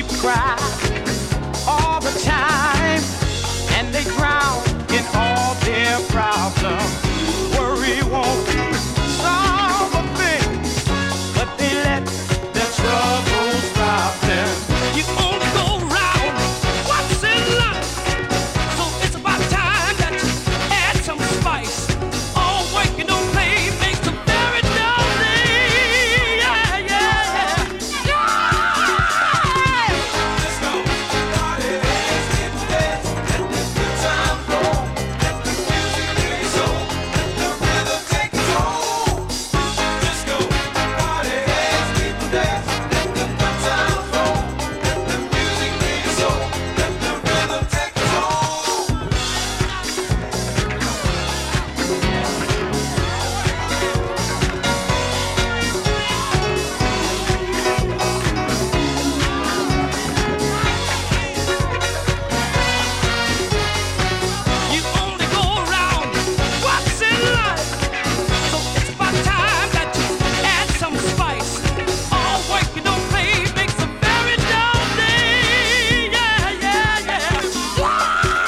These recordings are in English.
cry all the time, and they drown in all their problems. Worry won't solve a thing, but they let their troubles rob them. You only go round once in life, so it's about time that you add some spice. All work and no play makes a very dull day. Yeah, yeah, yeah. Let's go. Party, dance, people dance, let the good time flow. Let the music heal your soul. Let the rhythm take control. Let's go. Party, dance, people dance, let the good time flow. Let the music heal your soul. Let the rhythm take control. You only go around once in life, so it's about time that you add some spice. All work and no play makes a very dull day. Yeah, yeah, yeah.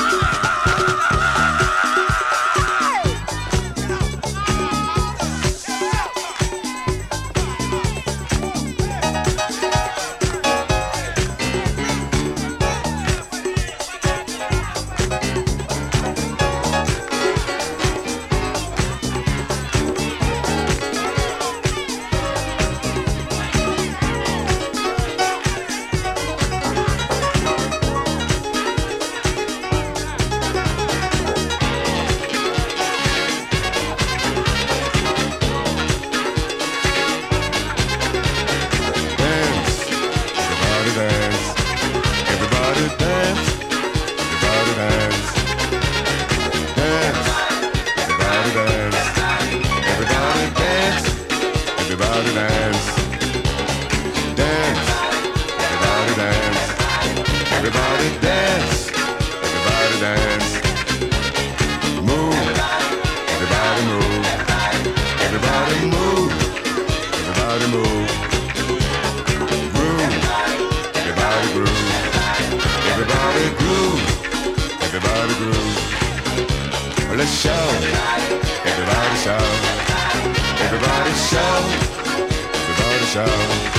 Everybody dance, everybody dance, dance, everybody dance, everybody dance, everybody dance, dance, everybody dance, everybody dance, everybody dance, move, everybody move, everybody move, everybody move. Everybody groove, everybody groove. Let's shout, everybody shout, everybody shout, everybody shout.